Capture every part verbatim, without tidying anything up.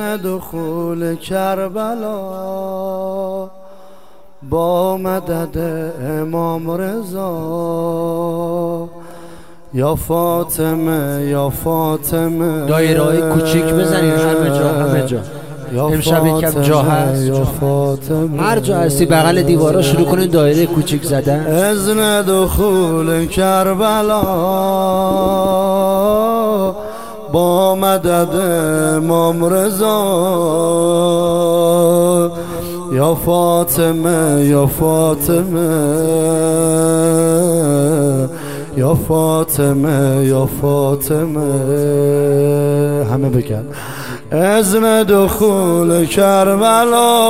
اذن دخول کربلا با مدد امام رضا. یا فاطمه یا فاطمه دایره های کوچیک بزنین همه جا همه جا. امشب یکم جا هست، یا فاطمه هر جا هستی بغل دیوارا شروع کنین دایره کوچیک زدن. اذن دخول کربلا با مدد امام رضا. یا فاطمه یا فاطمه یا فاطمه یا فاطمه همه بگن اذن دخول کربلا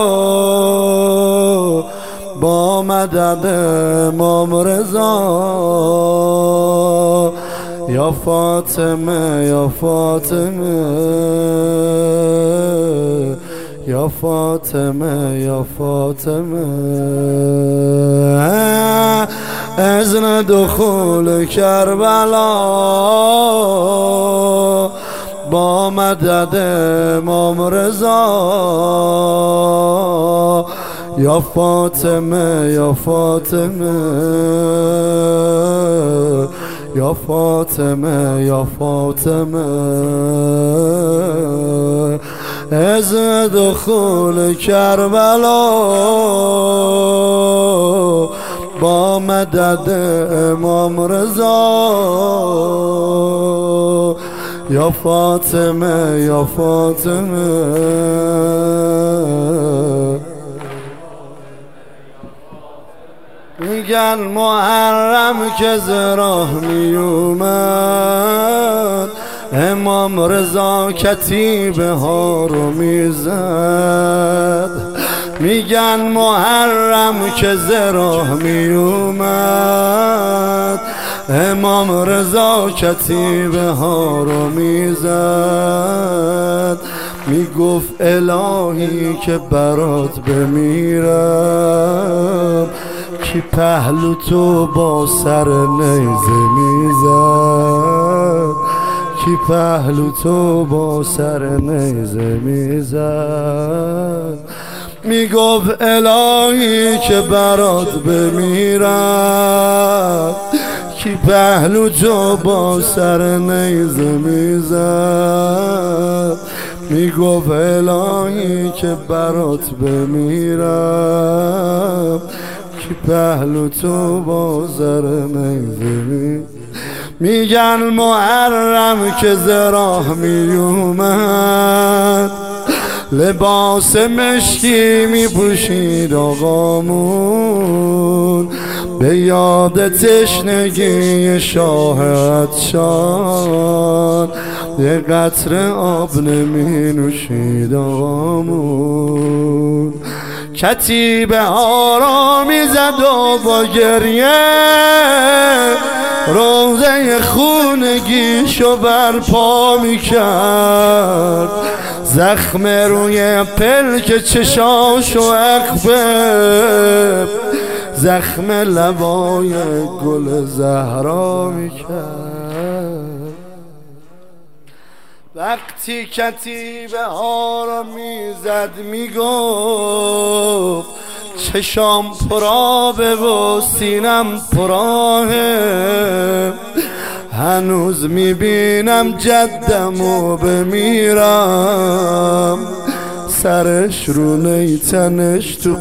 با مدد امام رضا. یا فاطمه یا فاطمه یا فاطمه یا فاطمه اذن دخول کربلا با مدد امام رضا. یا فاطمه یا فاطمه یا فاطمه یا فاطمه اذن دخول کربلا با مدد امام رضا. یا فاطمه یا فاطمه میگن محرم که ز راه می اومد امام رضا کتیبه ها رو میزد. میگن محرم که ز راه می اومد امام رضا کتیبه ها رو میزد. میگفت الهی که برات بمیرم کی پهلو تو با سر نیزه میزد. کی پهلو تو با سر نیزه میزد. میگفت الهی که برات بمیرم کی پهلو تو با سر نیزه میزد. میگفت الهی که برات بمیرم کی پهلو تو با سر نیزه میزد. میگن محرم که ز راه می اومد لباس مشکی می پوشید آقامون به یاد تشنگی شاه عطشان یه قطره آب نمی نوشید آقامون. کتیبه ها را می زد و با گریه روزه خونگیشو برپا می کرد. زخم روی پلک چشاشو اخبه زخم لبای گل زهرا می کرد. وقتی کتیبه ها را میزد میگفت چشام پرآبه و سینم پراهه هنوز میبینم جدمو بمیرم سرش رو نیتنش تو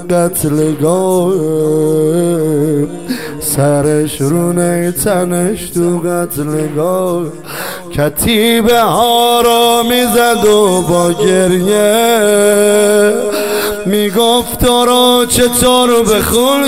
قتلگاه سرش رو نیتنش تو قتلگاه. کتیبه ها را میزد و با گریه میگفت تو رو چطور به خون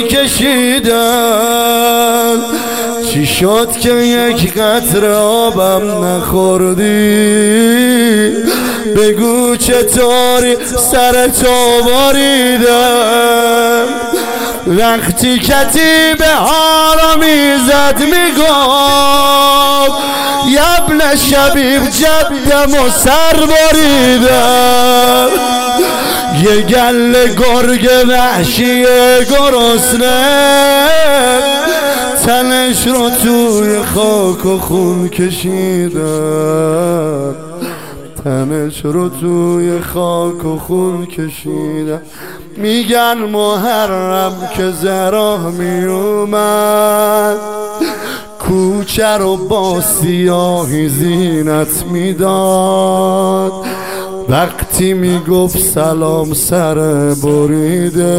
کشیدن چی شد که یک قطره آبم نخوردی بگو چطوری سر تو باریدن. وقتی کتیبه ها را میزد میگفت یبن شبیب جدم و سر باریدن. یه گل گرگ وحشی گرسنه تنش رو توی خاک و خون کشیدن تنش رو توی خاک و خون کشیدم. میگن محرم که زهرا می اومد کوچه رو با سیاهی زینت میداد. وقتی میگفت سلام سر بریده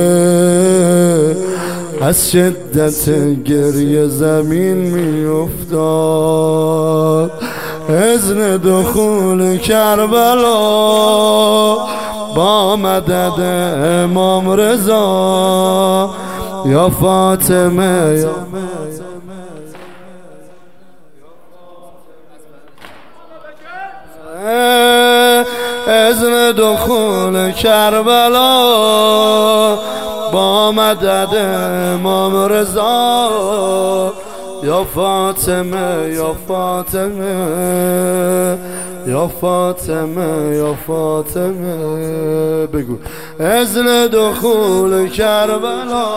از شدت گریه زمین میافتاد. اذن دخول کربلا با مدد امام رضا یا فاطمه یا اذن دخول کربلا با مدد امام رضا یا فاطمه یا فاطمه یا فاطمه یا فاطمه. بگو اذن دخول کربلا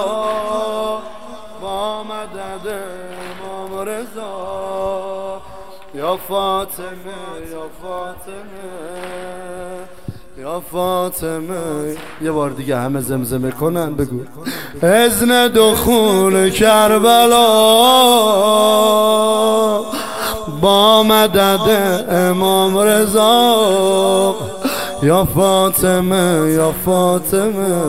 با مدد امام رضا یا فاطمه یا فاطمه یا فاطمه. یه بار دیگه همه زمزمه کنن. بگو اذن دخول کربلا با مدد امام رضا یا فاطمه یا فاطمه.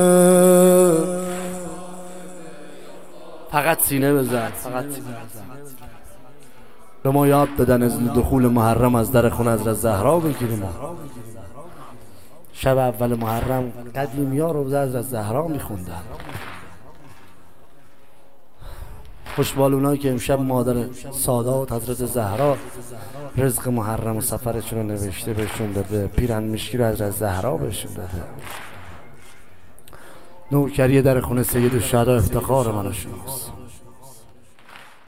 فقط سینه بزن، فقط سینه بزن. به ما یاد بدن از دخول محرم از در خونه حضرت زهرا بگیریم. شب اول محرم قدیمی ها رو حضرت زهرا میخوندن. خوشبالونایی که امشب مادر سادات حضرت زهرا رزق محرم و سفرشون رو نوشته بهشون داده. پیرن مشکی رو حضرت زهرا بهشون داده. نوکری در خونه سید الشهدا افتخار من و شماست.